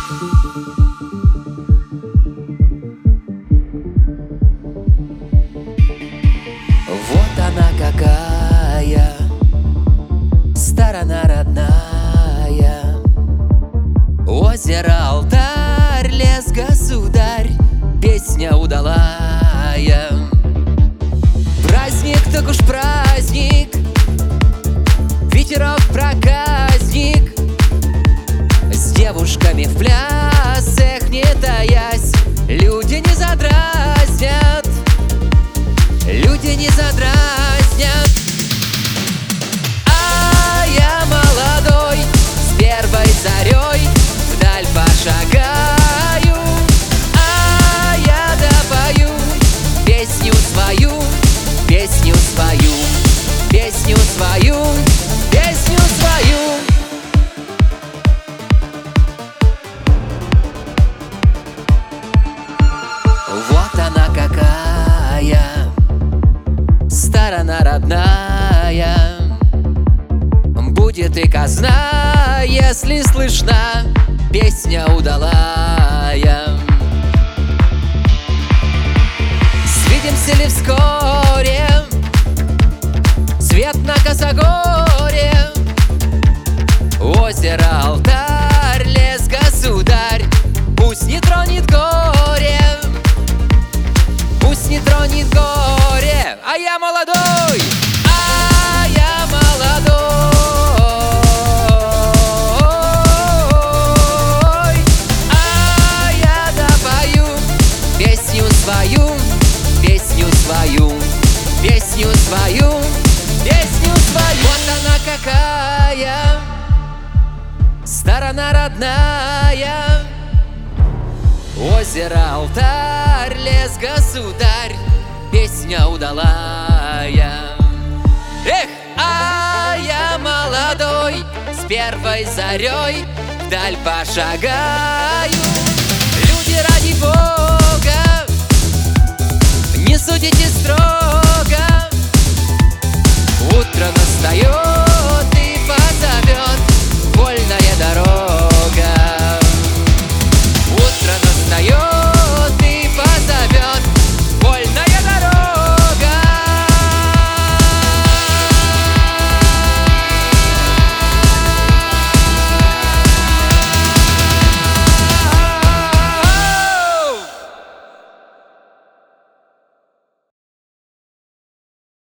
Вот она какая сторона родная. Озеро, алтарь, лес, государь, песня удалая. Праздник, так уж праздник, ветерок проказник. С девушками в пляс, эх, не таясь, люди не задразнят, люди не задразнят. А я молодой, с первой зарей вдаль пошагаю. А я допою песню свою, песню свою, песню свою, песню свою. Вот она какая сторона родная. Будет и казна, если слышна песня удалая. Свидимся ли вскоре, свет на косогоре. Озеро, алтарь, лес, государь, пусть не тронет горе, пусть не тронет горе. А я молодой, а я молодой, а я допою песню свою, песню свою, песню свою, песню свою. Вот она какая сторона родная. Озеро, алтарь, лес, государь, песня удалая. Эх, а я молодой, с первой зарей вдаль пошагаю. Люди, ради Бога, не судите строго, утро настает.